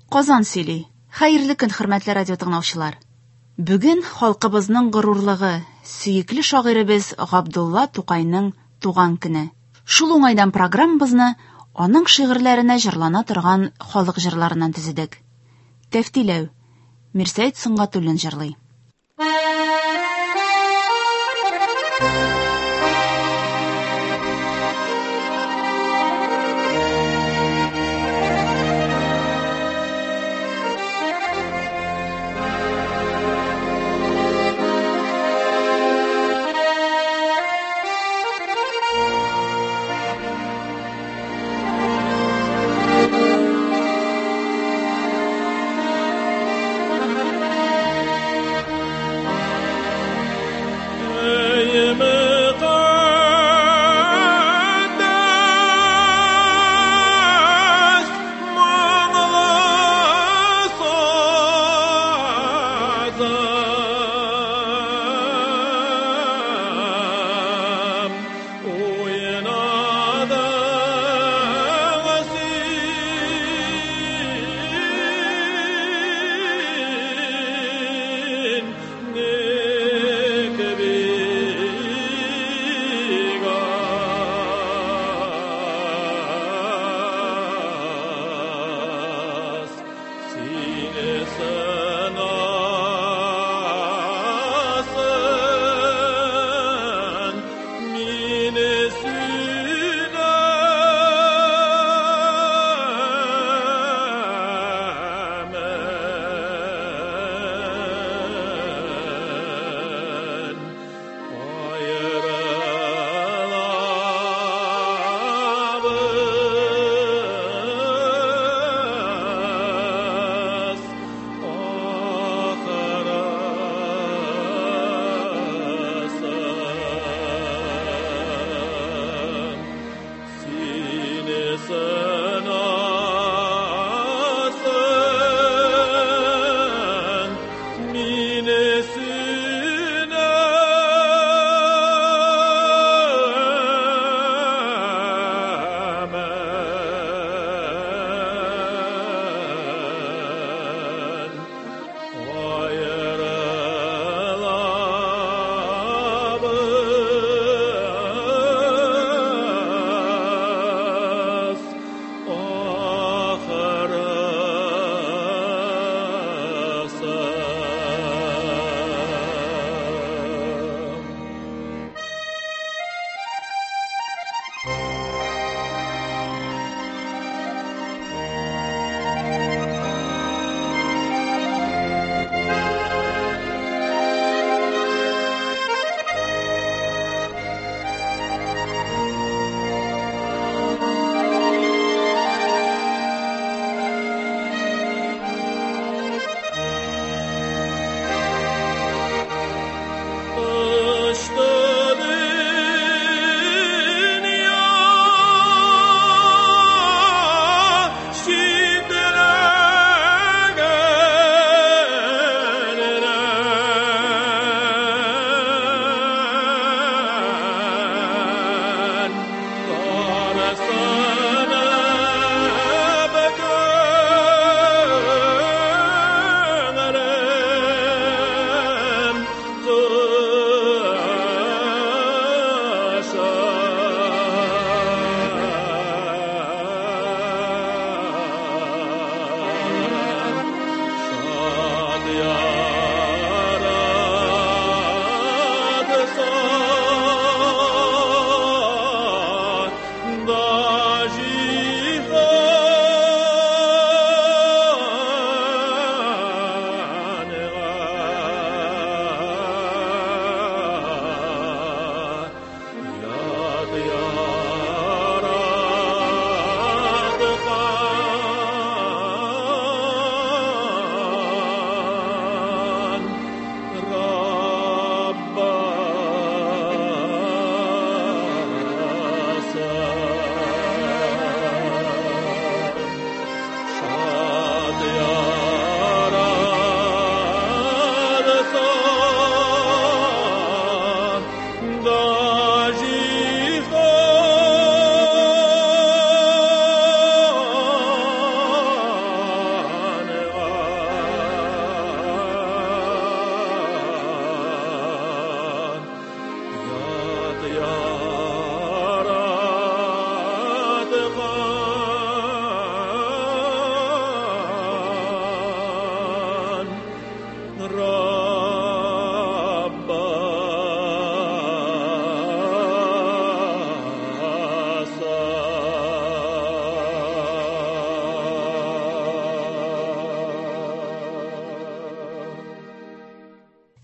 Казан сөйли. Хәерле көн, хөрмәтле радио тыңлаучылар. Бүген халкыбызның горурлыгы, сөекле шагыйребез Габдулла Тукайның туган көне. Шул уңайдан программабызны аның шигырьләренә җырлана торган халык җырларыннан төзедек. Тәфтиләү. Мирсәет Сунгатуллин җырлый.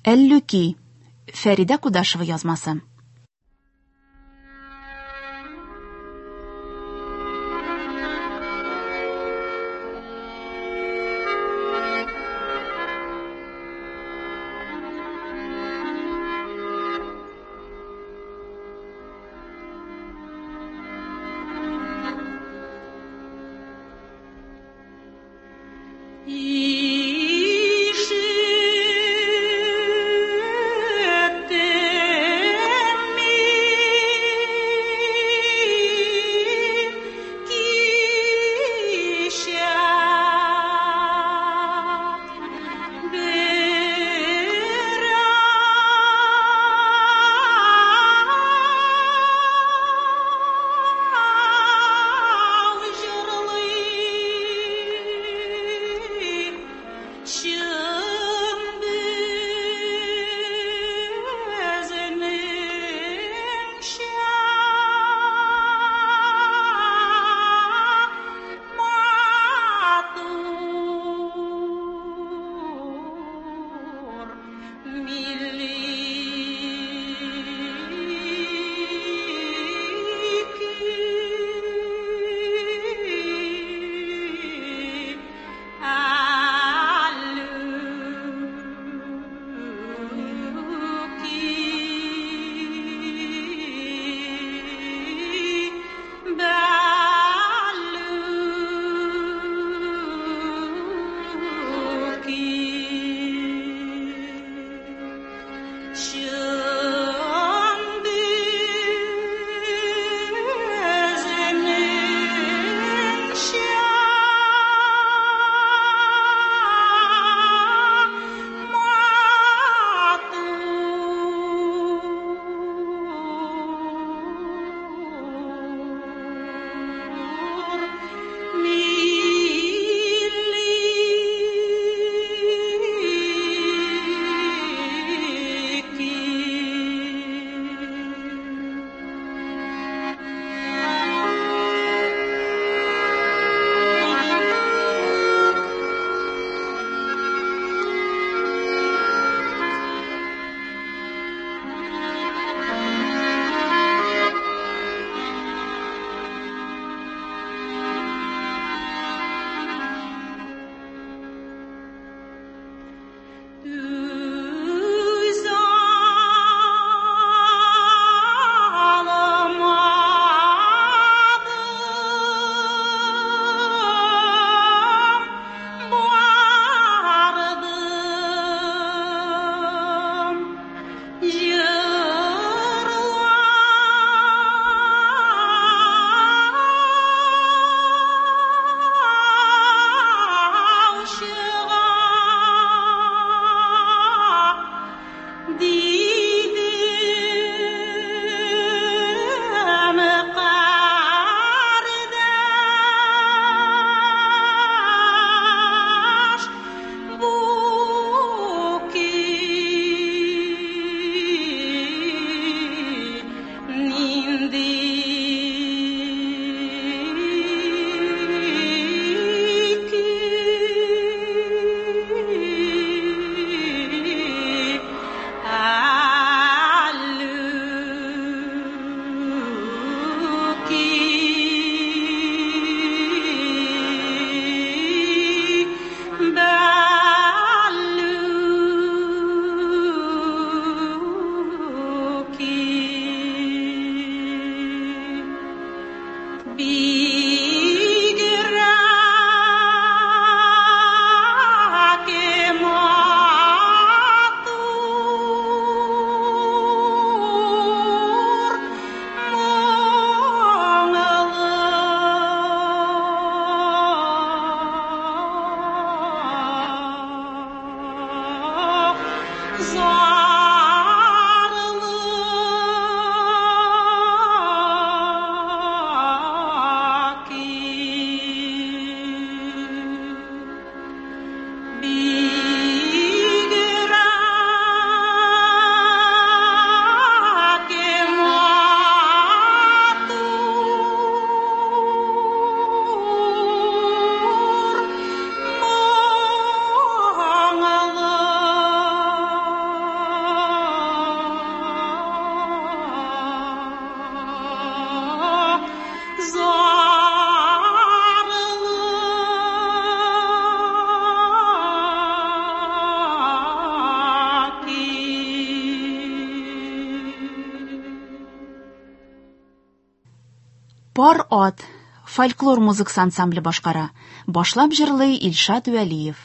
Әллүки. Фәридә Кудашева язмасы. Пар ат фольклор музыкасы ансамбле башкара. Башлап җырлый Илшат Вәлиев.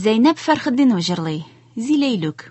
Зәйнәп Фәрхетдинова җырлый. Зиләйлүк.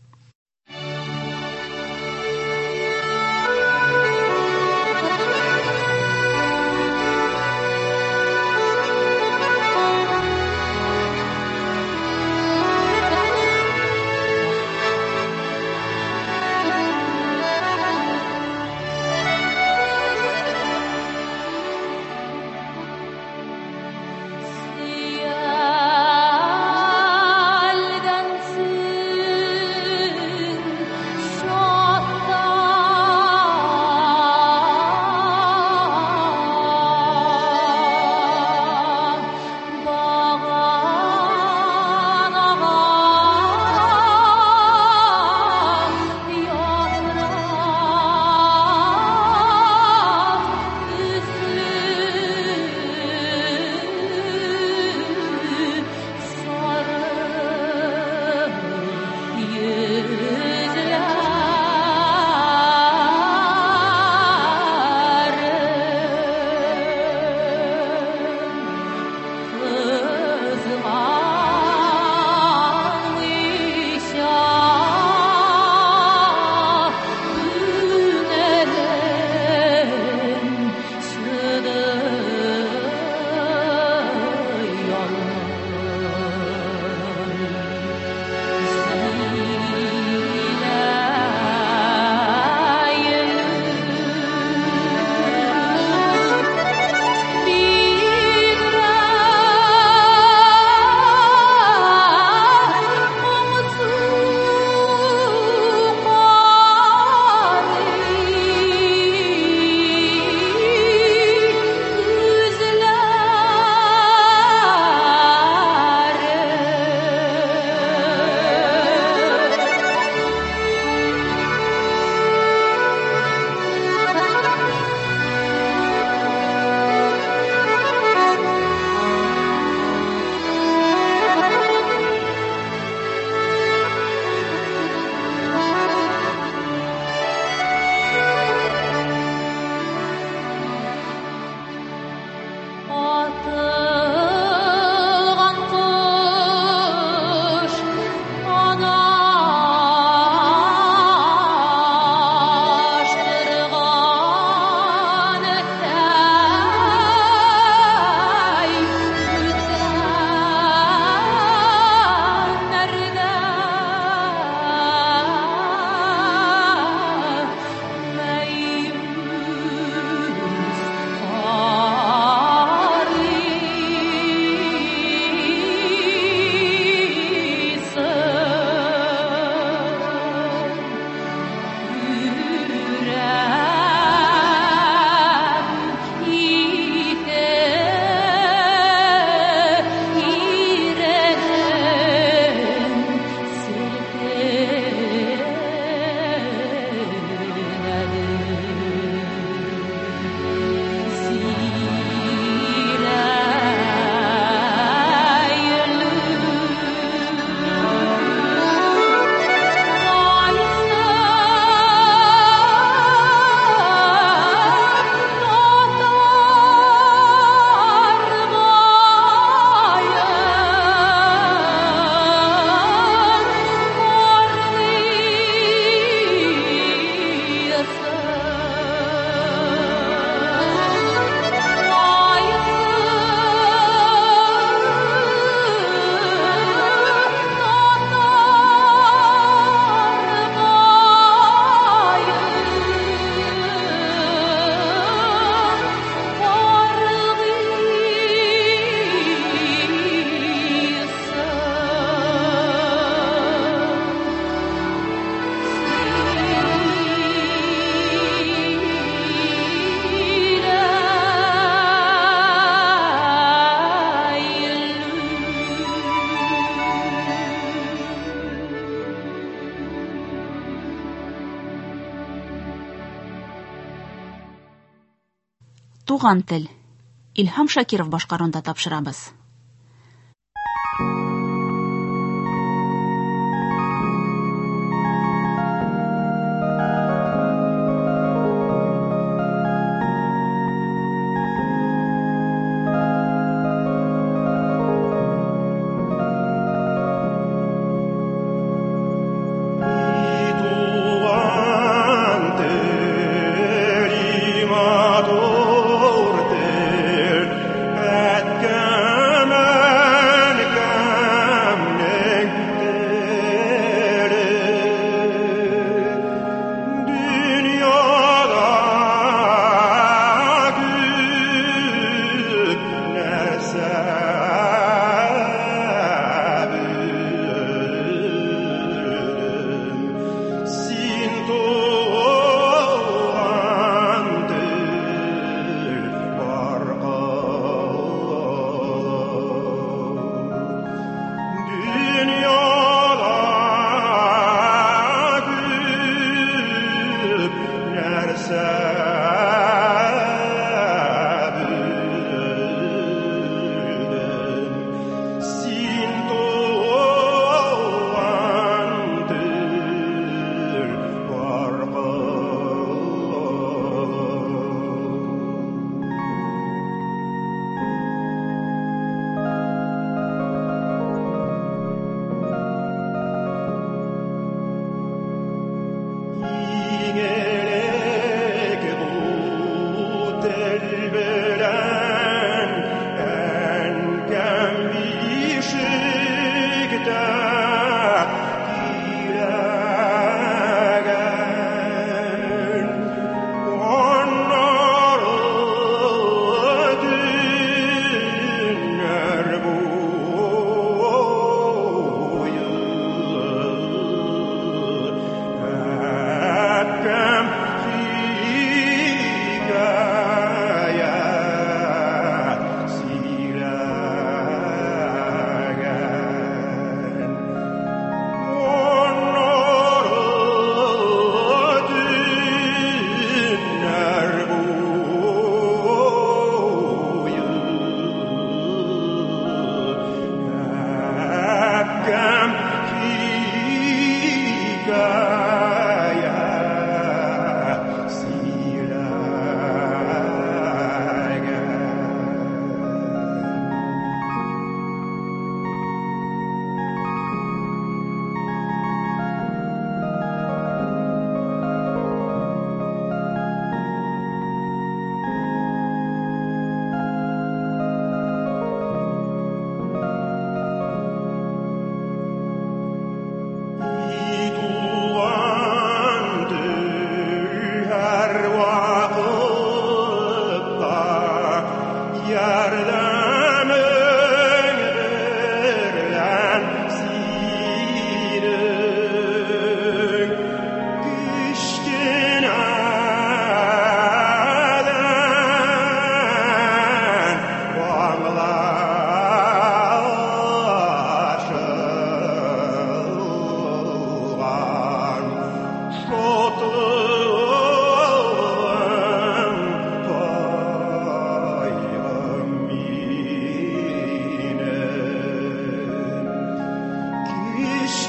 Туган тел. Илһам Шакиров башкаруында тапшырабыз.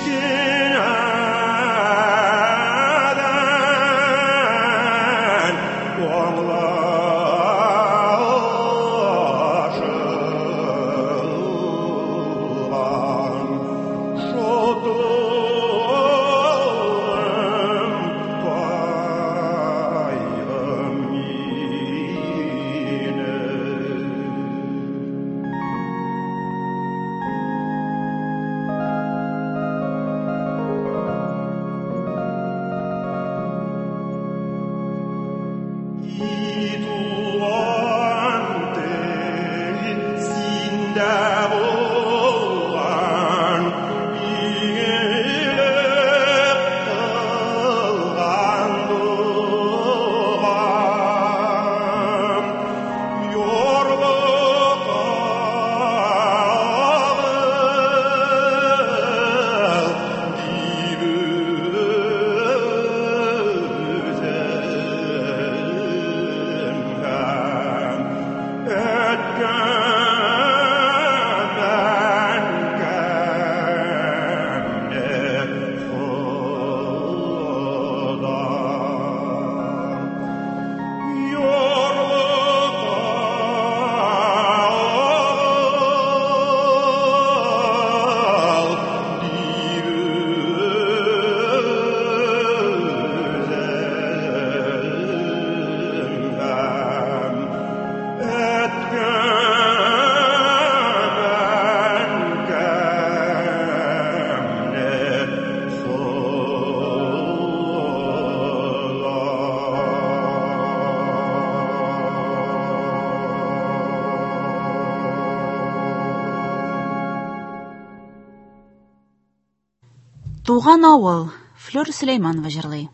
Туган авыл. Флёр Сулейманова җырлый.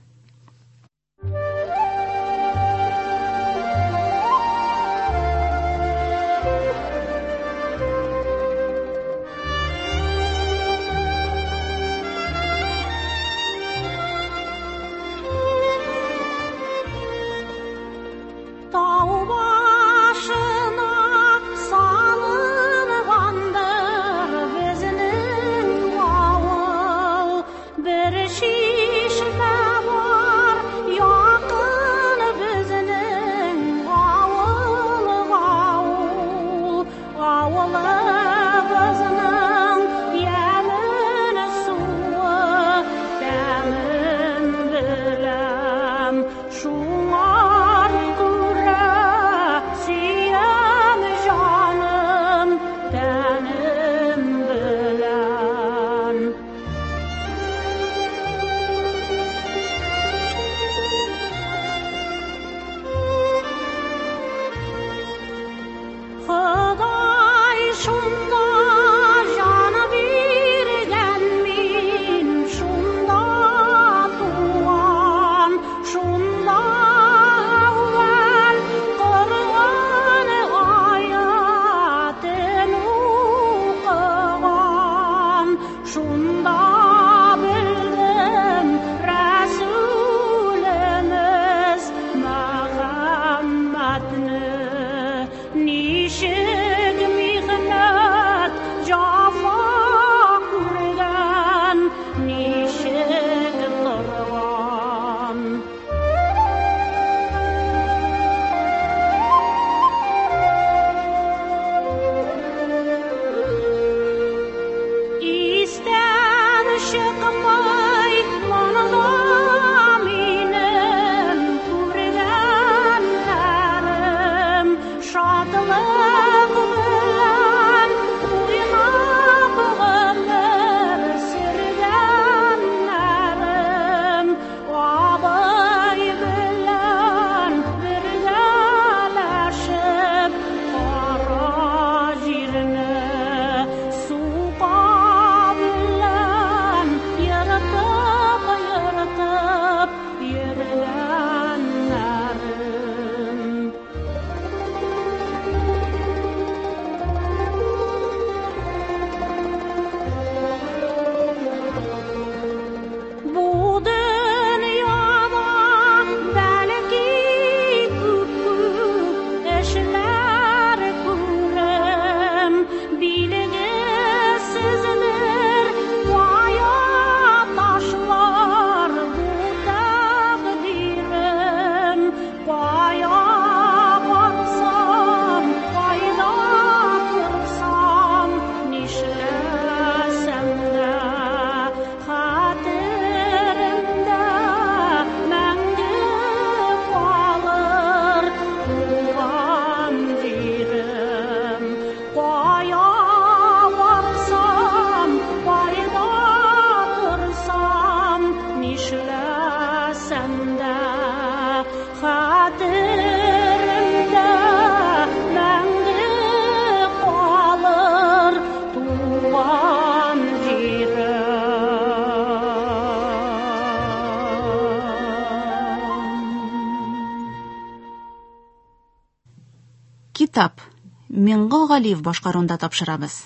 этап Миңгол Галиев башкаруында тапшырабыз.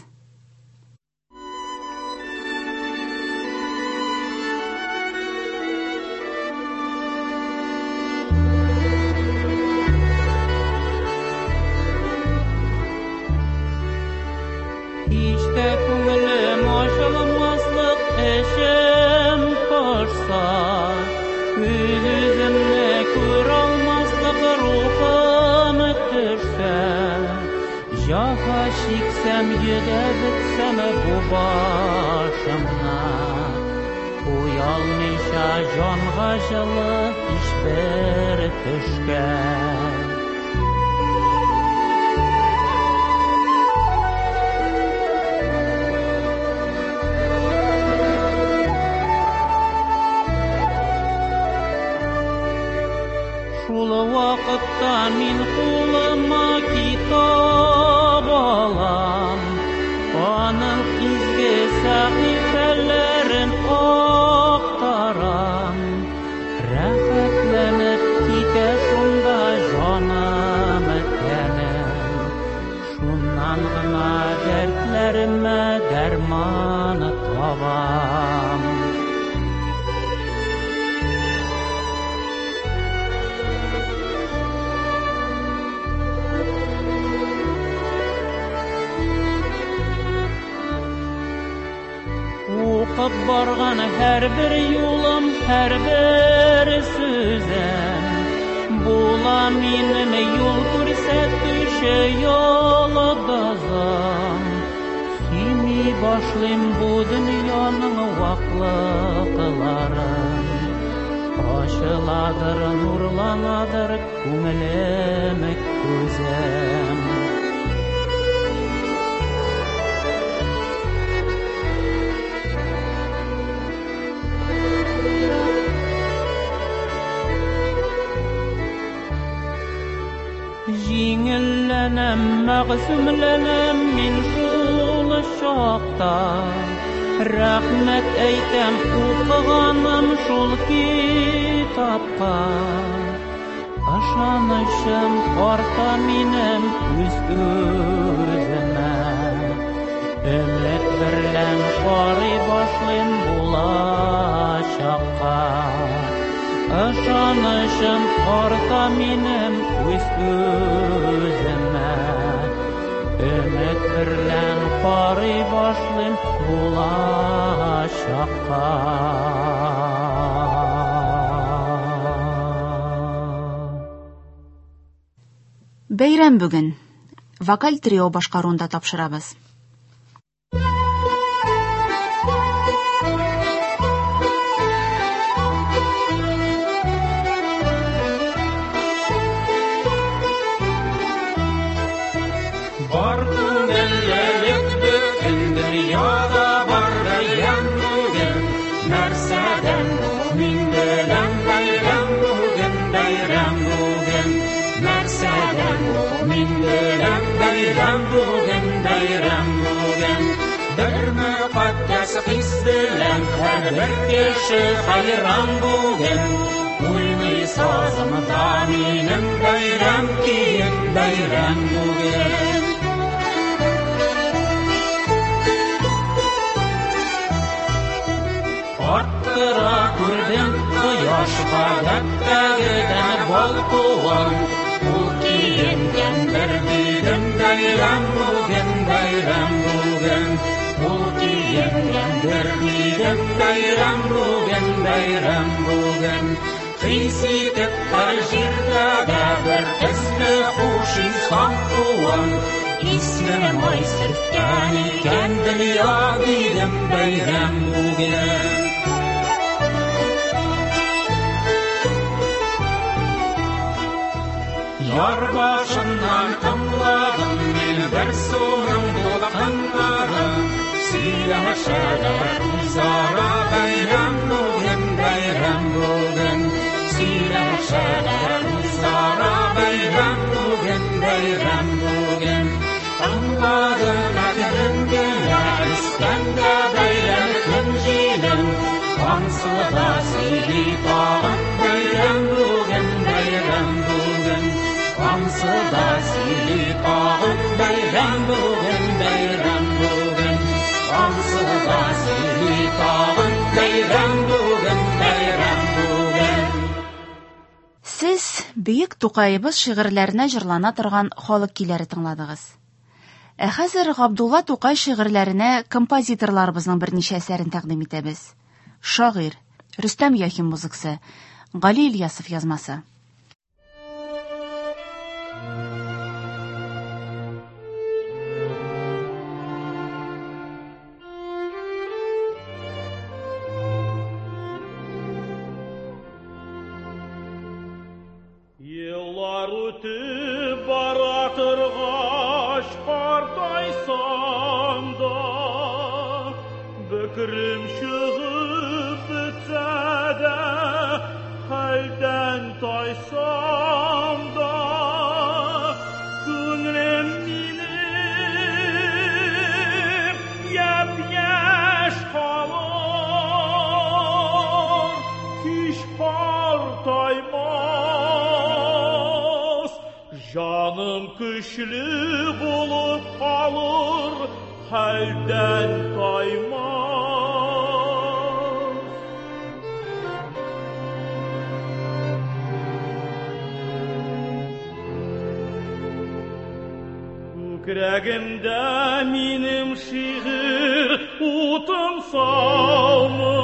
Jaha şiksem yüdebitsem bu başımna Uyalmışa canğa жылы işber düşken Şul vaqtda min qulama kitap alam Onun izgi sahifelerin aktaram Rahatlanıp kite şunda canım tenem Şundan gına dertlerime dermanı tabam Оқып барған her bir yolum, her bir sözüm Була минем yol көрсәтүче yolдазым Сүймей башлыйм бу дөньяның ваклыкларын Ачыладыр, нурланадыр күңелем күзем Җиңелләнәм, мәгъсүмләнәм мин шул чакта Рәхмәт әйтәм укыганым шул китапка Ышанычым арта минем үз үземә Өмет берлән карый башлыйм булачакка Ышанычым арта минем үз үземә Өмет берлән карый башлыйм булачакка Бәйрәм бүген. Вокаль трио башкаруында тапшырабыз. Бар күңеллек бүген дөньяда бар бәйрәм бүген нәрсәдән мин беләм бәйрәм бүген нәрсәдән мин беләм бәйрәм бүген бер мөкатдәс хис белән һәр бер кеше хайран бүген уйный сазымда минем бәйрәм киен бәйрәм бүген Аттыра күрдем кояшка дәптәгедән балкуан Ул киенгән бер бүген бәйрәм бүген Ул киенгән бер бүген бәйрәм бүген Хис итеп һәр җирдә бер төсле хуш инсан туган Исмем майсырткан икән дөнья дидем бәйрәм бүген Яр башыннан тыңладым мин бер суның дулкыннарын Сөйләшәләр үзара бәйрәм бүген Сөйләшәләр үзара бәйрәм бүген Тыңладым әкрен генә искәндә бәйрәм көнҗилен Ансылда сөйли тагын бәйрәм бүген аңсыда сөйлей тағын, бәйрәм бүгін, бәйрәм бүгін. Аңсыда сөйлей тағын, бәйрәм бүгін, бәйрәм бүгін. Сез Бөек Тукайыбыз шигырьләренә җырлана торган халык көйләре тыңладыгыз. Ә хәзер Габдулла Тукай шигырьләренә композиторларыбызның берничә әсәрен тәкъдим итәбез. Шагыйрь Рөстәм Яхин музыкасы, Гали Ильясов язмасы. Еллар үтеп бара торгач картайсам да, бөкрем чыгып бетсә дә, хәлдән тайсам да, күңелем минем япь-яшь калыр, кич картаймас, жаным көчле булып калыр, хәлдән таймас. Күкрәгемдә минем шигырь утын салмы,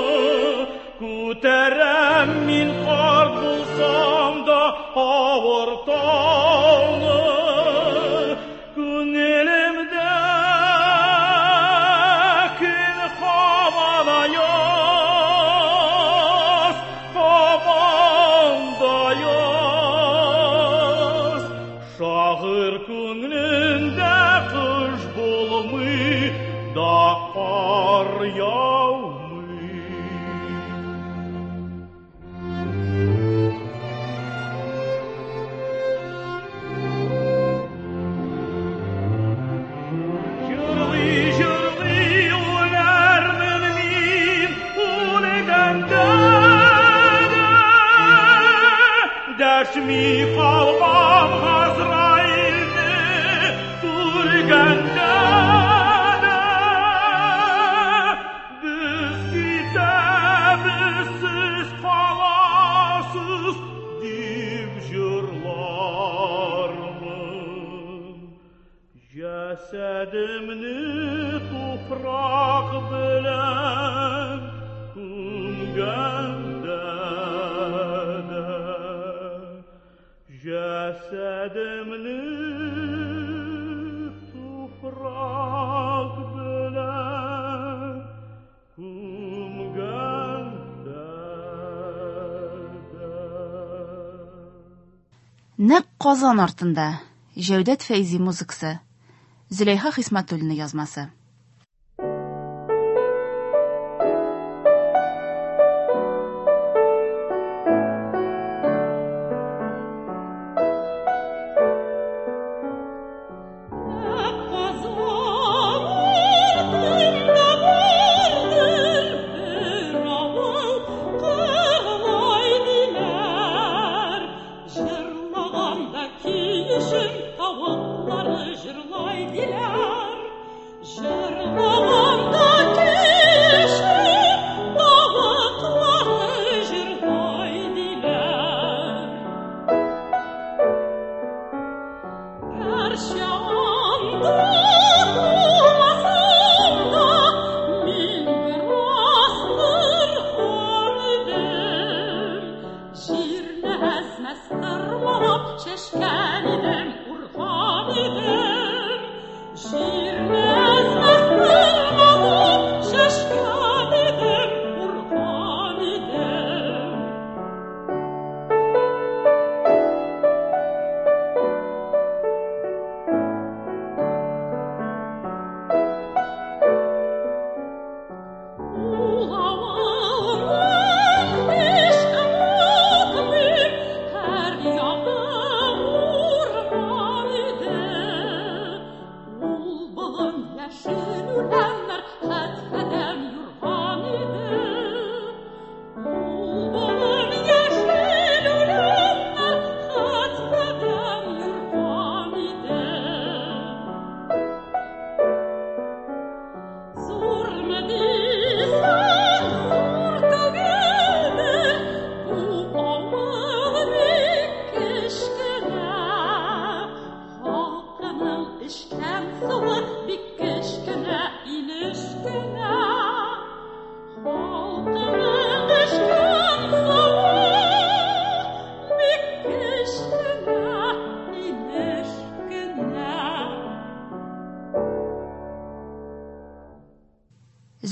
күтәрәм мин кар булсам да авыр тауны, күңелемдә көн һаман аяз, һаман да яз. Шагыйрь күңелендә кыш булмый да кар яумый. Җырлый үләрмен мин үлгәндә дә, дәшми калган Газраилне күргәндә дә, без китәбез, сез каласыз дип җырлармын. Җәсәдемне туфрак белән күмгәндә дә, җәсәдемне туфрак белән күмгәндә дә. Нәкъ Казан артында Җәүдәт Фәйзи музыкасы, Зөләйха Хисмәтуллина язмасы. Жырлай диләр,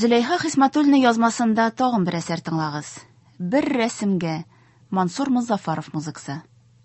Зөләйха Хисмәтуллина язмасында тагын бер әсәр тыңлагыз. Бер рәсемгә. Мансур Музафаров музыкасы.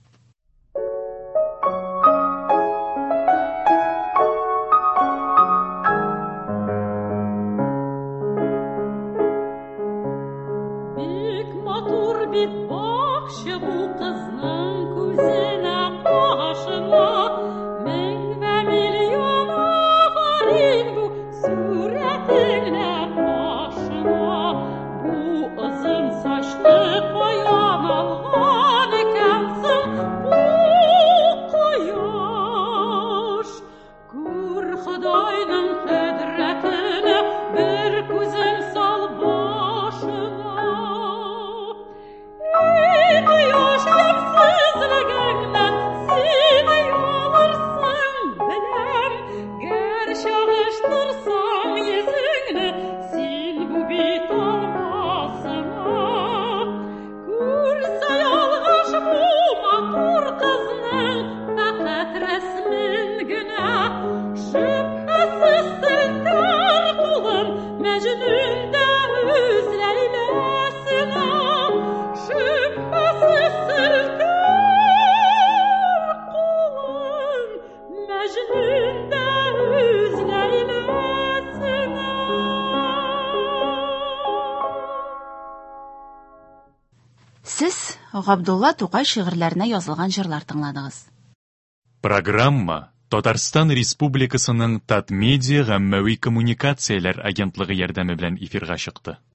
Бик матур бит бакчы бу кызның күзенә кашына, мең вә миллион афарин бу сүрәтеңә башына. Бу озын сачлы каян алган икәнсең бу кояш. Күр Ходайның кодрәтенә, бер күзен сал башына. Ey кояш, ямсызлыгыңнан син ялырсың, беләм. Гәр чагыштырсаң йөзеңне, син бу бит алмасына. Күрсә ялгыш бу матур кызның фәкать рәсмен генә, шөбһәсез селтәр кулын Мәҗнүндә үз Ләйләсенә. Шөбһәсез селтәр кулын Мәҗнүндә үз Ләйләсенә. Сез Габдулла Тукай шигырьләренә язылган җырлар тыңладыгыз. Программа Татарстан Республикасының Татмедиа гаммәви коммуникацияләр агентлыгы ярдәме белән эфирга чыкты.